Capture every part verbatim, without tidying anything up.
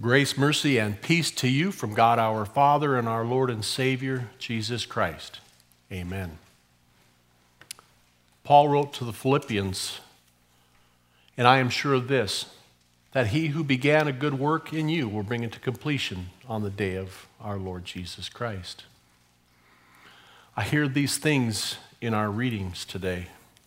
Grace, mercy, and peace to you from God our Father and our Lord and Savior, Jesus Christ. Amen. Paul wrote to the Philippians, and I am sure of this, that he who began a good work in you will bring it to completion on the day of our Lord Jesus Christ. I hear these things in our readings today.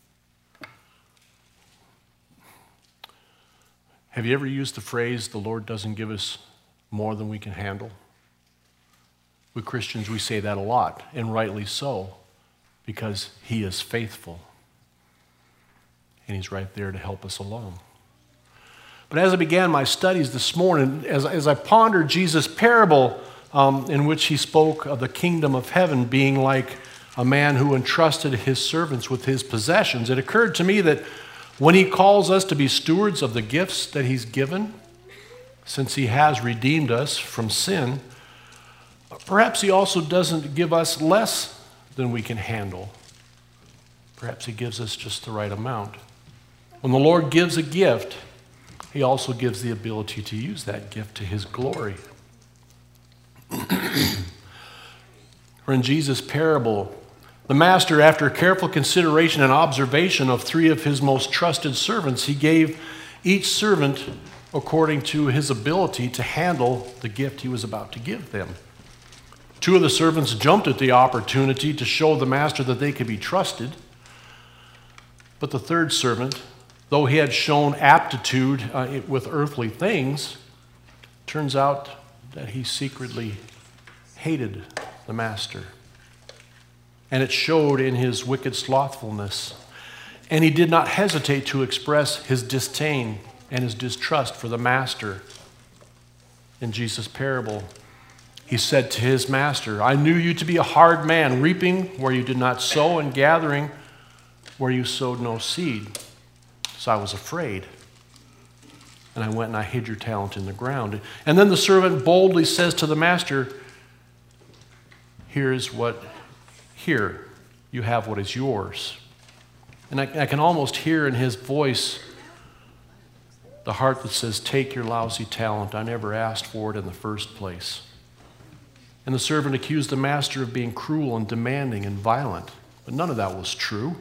Have you ever used the phrase, the Lord doesn't give us more than we can handle? We Christians, we say that a lot, and rightly so, because he is faithful. And he's right there to help us along. But as I began my studies this morning, as, as I pondered Jesus' parable um, in which he spoke of the kingdom of heaven being like a man who entrusted his servants with his possessions, it occurred to me that when he calls us to be stewards of the gifts that he's given, since he has redeemed us from sin, perhaps he also doesn't give us less than we can handle. Perhaps he gives us just the right amount. When the Lord gives a gift, he also gives the ability to use that gift to his glory. For in Jesus' parable, the master, after careful consideration and observation of three of his most trusted servants, he gave each servant according to his ability to handle the gift he was about to give them. Two of the servants jumped at the opportunity to show the master that they could be trusted. But the third servant, though he had shown aptitude uh, with earthly things, turns out that he secretly hated the master. And it showed in his wicked slothfulness. And he did not hesitate to express his disdain and his distrust for the master. In Jesus' parable, he said to his master, I knew you to be a hard man, reaping where you did not sow and gathering where you sowed no seed. So I was afraid. And I went and I hid your talent in the ground. And then the servant boldly says to the master, Here's what Here, you have what is yours. And I, I can almost hear in his voice the heart that says, take your lousy talent. I never asked for it in the first place. And the servant accused the master of being cruel and demanding and violent. But none of that was true.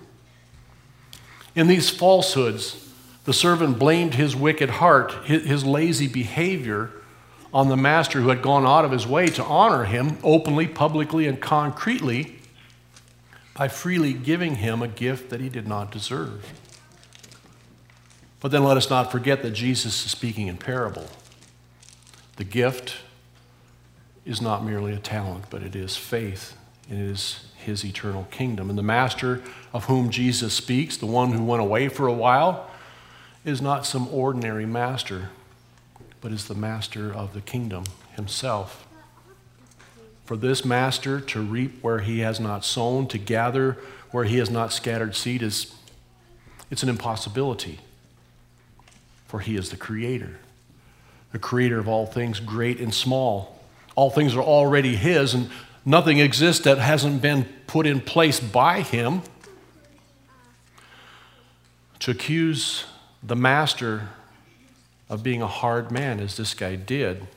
In these falsehoods, the servant blamed his wicked heart, his, his lazy behavior, on the master who had gone out of his way to honor him openly, publicly, and concretely, by freely giving him a gift that he did not deserve. But then let us not forget that Jesus is speaking in parable. The gift is not merely a talent, but it is faith. It is his eternal kingdom. And the master of whom Jesus speaks, the one who went away for a while, is not some ordinary master, but is the master of the kingdom himself. For this master to reap where he has not sown, to gather where he has not scattered seed, is it's an impossibility. For he is the creator, the creator of all things great and small. All things are already his, and nothing exists that hasn't been put in place by him. To accuse the master of being a hard man, as this guy did,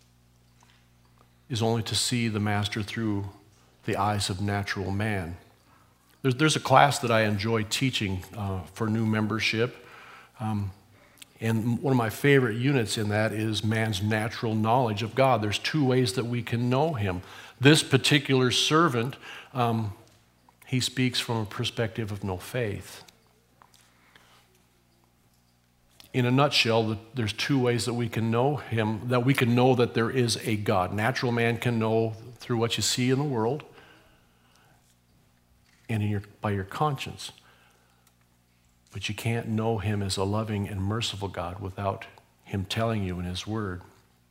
is only to see the master through the eyes of natural man. There's, there's a class that I enjoy teaching uh, for new membership, um, and one of my favorite units in that is man's natural knowledge of God. There's two ways that we can know him. This particular servant, um, he speaks from a perspective of no faith. In a nutshell, there's two ways that we can know him, that we can know that there is a God. Natural man can know through what you see in the world and in your, by your conscience. But you can't know him as a loving and merciful God without him telling you in his word.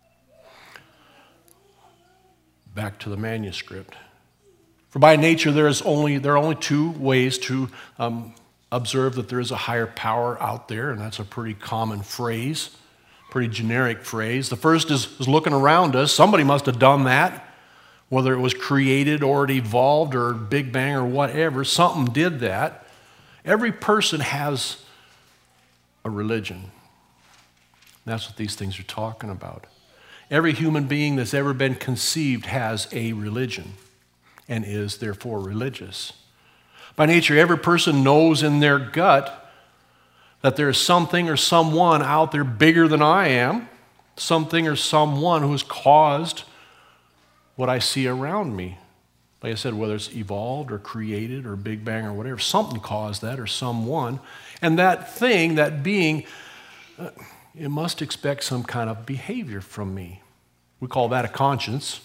Back to the manuscript. For by nature there is only there are only two ways to um, observe that there is a higher power out there, and that's a pretty common phrase, pretty generic phrase. The first is, is looking around us. Somebody must have done that, whether it was created or it evolved or Big Bang or whatever. Something did that. Every person has a religion. That's what these things are talking about. Every human being that's ever been conceived has a religion and is therefore religious. By nature, every person knows in their gut that there is something or someone out there bigger than I am, something or someone who has caused what I see around me. Like I said, whether it's evolved or created or Big Bang or whatever, something caused that or someone. And that thing, that being, uh, it must expect some kind of behavior from me. We call that a conscience.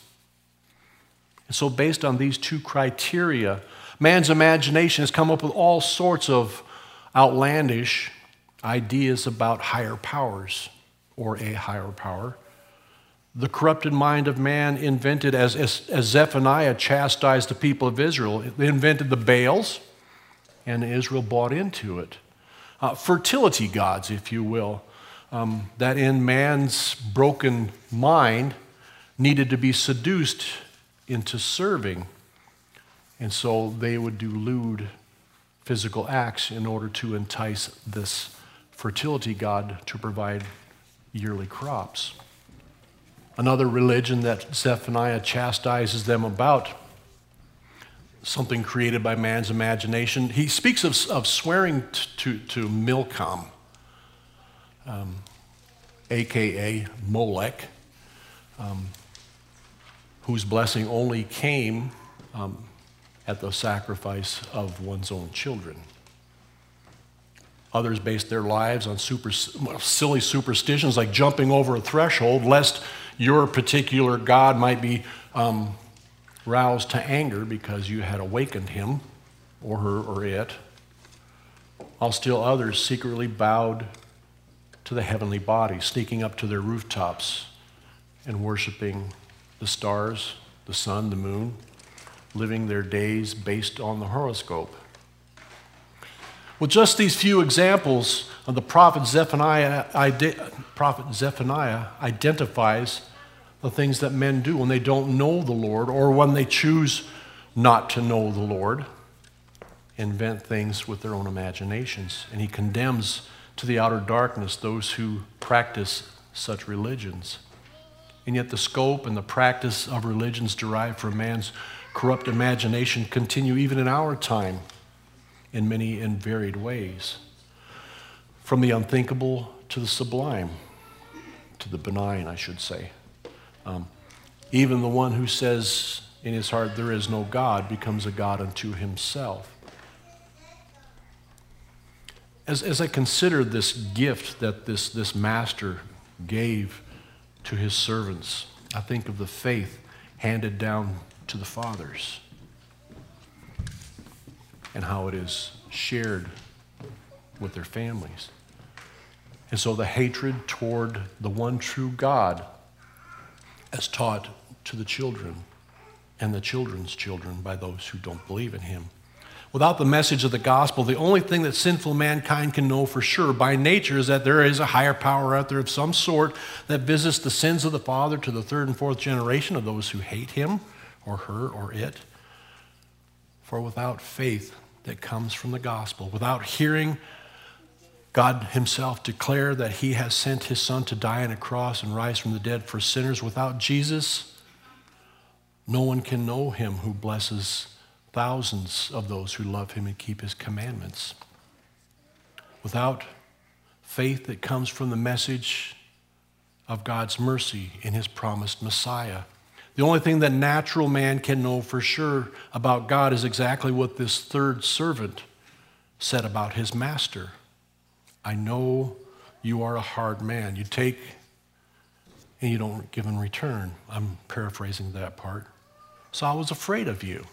And so based on these two criteria, man's imagination has come up with all sorts of outlandish ideas about higher powers or a higher power. The corrupted mind of man invented, as, as, as Zephaniah chastised the people of Israel, they invented the Baals, and Israel bought into it. Uh, fertility gods, if you will, um, that in man's broken mind needed to be seduced into serving. And so they would do lewd physical acts in order to entice this fertility god to provide yearly crops. Another religion that Zephaniah chastises them about, something created by man's imagination. He speaks of, of swearing t- to, to Milcom, um, a k a. Molech, um, whose blessing only came um, at the sacrifice of one's own children. Others base their lives on super, silly superstitions like jumping over a threshold lest your particular God might be um, roused to anger because you had awakened him or her or it. While still others secretly bowed to the heavenly body, sneaking up to their rooftops and worshiping the stars, the sun, the moon, living their days based on the horoscope. Well, just these few examples of the prophet Zephaniah, prophet Zephaniah identifies the things that men do when they don't know the Lord or when they choose not to know the Lord, invent things with their own imaginations. And he condemns to the outer darkness those who practice such religions. And yet the scope and the practice of religions derived from man's corrupt imagination continue even in our time in many and varied ways. From the unthinkable to the sublime, to the benign, I should say. Um, even the one who says in his heart there is no God becomes a God unto himself. As, as I consider this gift that this, this master gave to his servants, I think of the faith handed down to the fathers and how it is shared with their families. And so the hatred toward the one true God is taught to the children and the children's children by those who don't believe in him. Without the message of the gospel, the only thing that sinful mankind can know for sure by nature is that there is a higher power out there of some sort that visits the sins of the father to the third and fourth generation of those who hate him or her or it. For without faith that comes from the gospel, without hearing God himself declare that he has sent his son to die on a cross and rise from the dead for sinners, without Jesus, no one can know him who blesses thousands of those who love him and keep his commandments. Without faith that comes from the message of God's mercy in his promised Messiah, the only thing that natural man can know for sure about God is exactly what this third servant said about his master. I know you are a hard man. You take and you don't give in return. I'm paraphrasing that part. So I was afraid of you.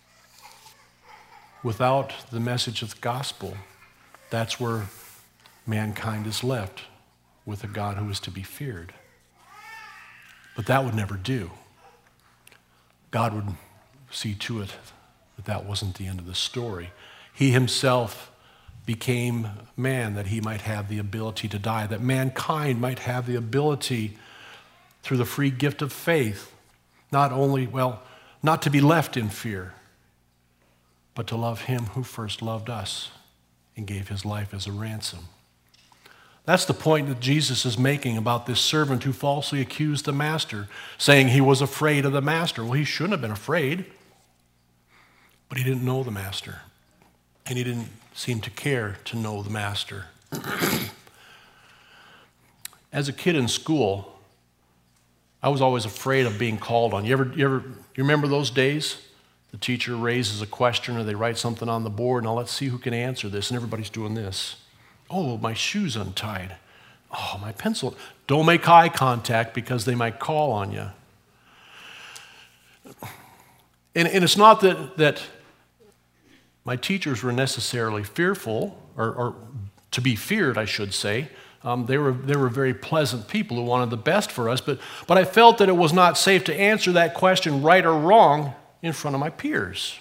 Without the message of the gospel, that's where mankind is left, with a God who is to be feared. But that would never do. God would see to it that that wasn't the end of the story. He himself became man that he might have the ability to die, that mankind might have the ability through the free gift of faith, not only, well, not to be left in fear, but to love him who first loved us and gave his life as a ransom. That's the point that Jesus is making about this servant who falsely accused the master, saying he was afraid of the master. Well, he shouldn't have been afraid, but he didn't know the master, and he didn't seem to care to know the master. As a kid in school, I was always afraid of being called on. You ever, you ever, you remember those days? The teacher raises a question or they write something on the board, and now let's see who can answer this, and everybody's doing this. Oh, my shoe's untied. Oh, my pencil. Don't make eye contact because they might call on you. And, and it's not that, that my teachers were necessarily fearful, or, or to be feared, I should say. Um, they were, they were very pleasant people who wanted the best for us, but, but I felt that it was not safe to answer that question right or wrong in front of my peers.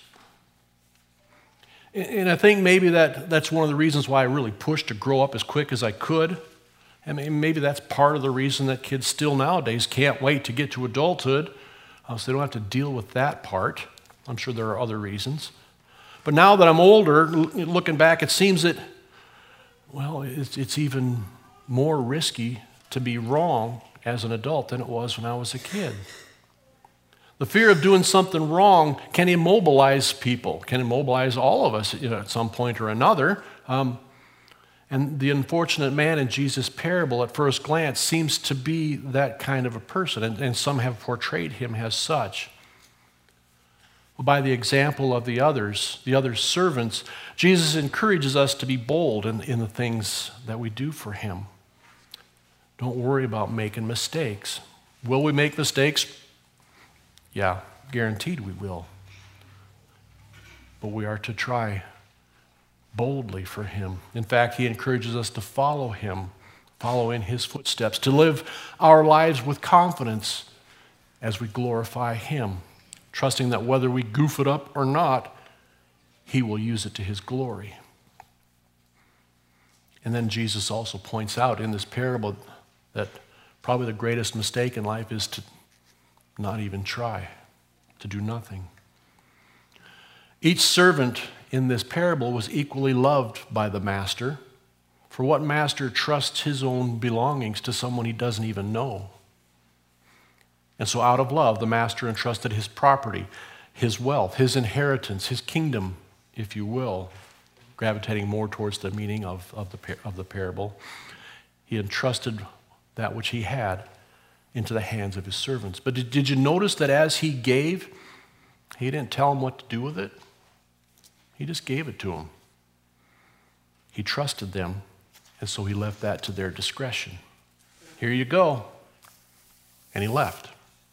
And I think maybe that, that's one of the reasons why I really pushed to grow up as quick as I could. And maybe that's part of the reason that kids still nowadays can't wait to get to adulthood, uh, so they don't have to deal with that part. I'm sure there are other reasons. But now that I'm older, looking back, it seems that, well, it's, it's even more risky to be wrong as an adult than it was when I was a kid. The fear of doing something wrong can immobilize people, can immobilize all of us, you know, at some point or another. Um, and the unfortunate man in Jesus' parable at first glance seems to be that kind of a person, and, and some have portrayed him as such. By the example of the others, the other servants, Jesus encourages us to be bold in, in the things that we do for him. Don't worry about making mistakes. Will we make mistakes? Yeah, guaranteed we will. But we are to try boldly for him. In fact, he encourages us to follow him, follow in his footsteps, to live our lives with confidence as we glorify him, trusting that whether we goof it up or not, he will use it to his glory. And then Jesus also points out in this parable that probably the greatest mistake in life is to not even try, to do nothing. Each servant in this parable was equally loved by the master. For what master trusts his own belongings to someone he doesn't even know? And so out of love, the master entrusted his property, his wealth, his inheritance, his kingdom, if you will, gravitating more towards the meaning of, of, the, of the parable. He entrusted that which he had into the hands of his servants. But did, did you notice that as he gave, he didn't tell them what to do with it? He just gave it to them. He trusted them, and so he left that to their discretion. Here you go. And he left.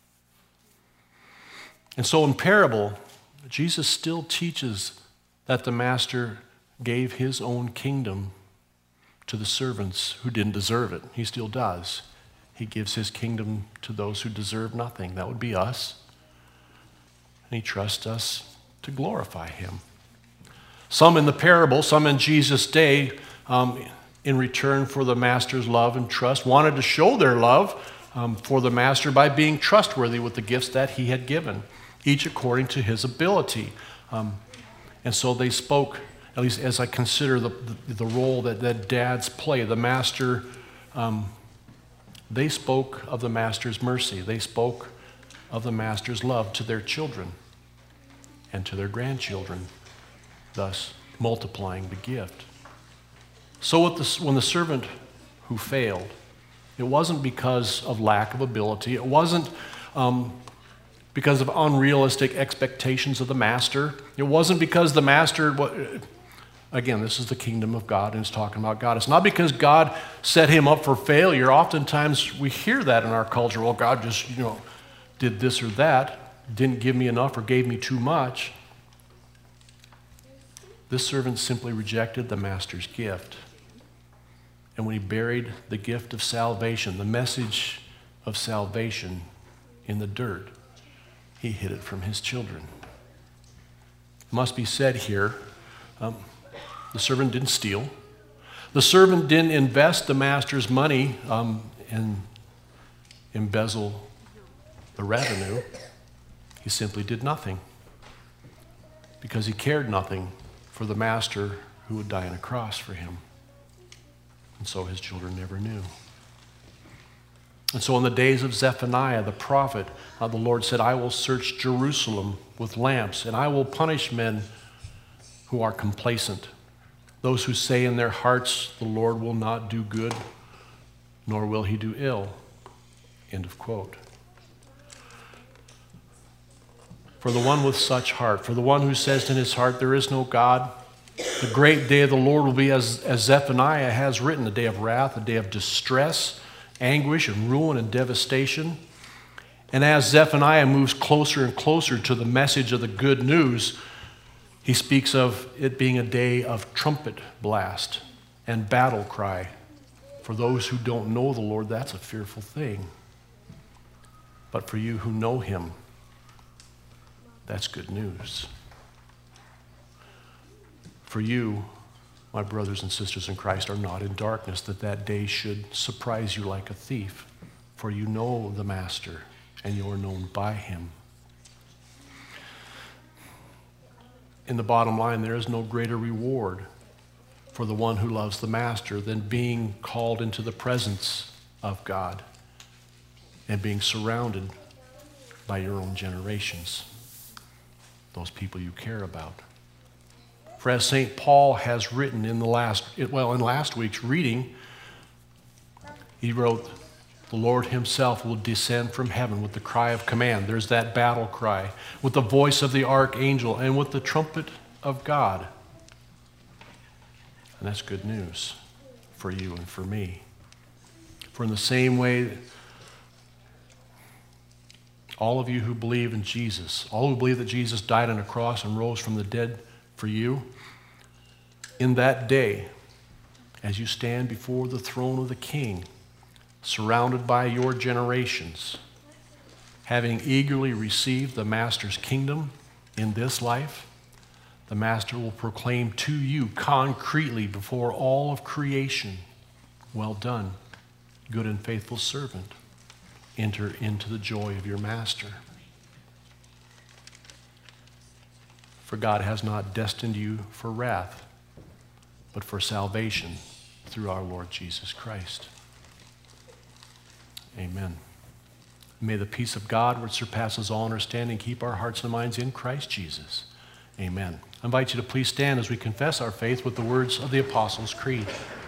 And so in parable, Jesus still teaches that the master gave his own kingdom to the servants who didn't deserve it. He still does. He gives his kingdom to those who deserve nothing. That would be us. And he trusts us to glorify him. Some in the parable, some in Jesus' day, um, in return for the master's love and trust, wanted to show their love um, for the master by being trustworthy with the gifts that he had given, each according to his ability. Um, and so they spoke, at least as I consider the, the, the role that, that dads play, the master, um, they spoke of the master's mercy. They spoke of the master's love to their children and to their grandchildren, thus multiplying the gift. So with the, when the servant who failed, it wasn't because of lack of ability. It wasn't um, because of unrealistic expectations of the master. It wasn't because the master, again, this is the kingdom of God, and it's talking about God. It's not because God set him up for failure. Oftentimes we hear that in our culture. Well, God just, you know, did this or that, didn't give me enough or gave me too much. This servant simply rejected the master's gift. And when he buried the gift of salvation, the message of salvation in the dirt, he hid it from his children. It must be said here, um, the servant didn't steal. The servant didn't invest the master's money um, and embezzle the revenue. He simply did nothing because he cared nothing for the master who would die on a cross for him. And so his children never knew. And so in the days of Zephaniah, the prophet, uh, the Lord said, I will search Jerusalem with lamps, and I will punish men who are complacent, those who say in their hearts, the Lord will not do good, nor will he do ill. End of quote. For the one with such heart, for the one who says in his heart, there is no God, the great day of the Lord will be, as, as Zephaniah has written, a day of wrath, a day of distress, anguish and ruin and devastation. And as Zephaniah moves closer and closer to the message of the good news, he speaks of it being a day of trumpet blast and battle cry. For those who don't know the Lord, that's a fearful thing. But for you who know him, that's good news. For you, my brothers and sisters in Christ, are not in darkness, that that day should surprise you like a thief. For you know the Master, and you are known by him. In the bottom line, there is no greater reward for the one who loves the Master than being called into the presence of God and being surrounded by your own generations, those people you care about. For as Saint Paul has written in the last, well, in last week's reading, he wrote, the Lord himself will descend from heaven with the cry of command. There's that battle cry, with the voice of the archangel and with the trumpet of God. And that's good news for you and for me. For in the same way, all of you who believe in Jesus, all who believe that Jesus died on a cross and rose from the dead for you, in that day, as you stand before the throne of the King, surrounded by your generations, having eagerly received the Master's kingdom in this life, the Master will proclaim to you concretely before all of creation, well done, good and faithful servant. Enter into the joy of your Master. For God has not destined you for wrath, but for salvation through our Lord Jesus Christ. Amen. May the peace of God, which surpasses all understanding, keep our hearts and minds in Christ Jesus. Amen. I invite you to please stand as we confess our faith with the words of the Apostles' Creed.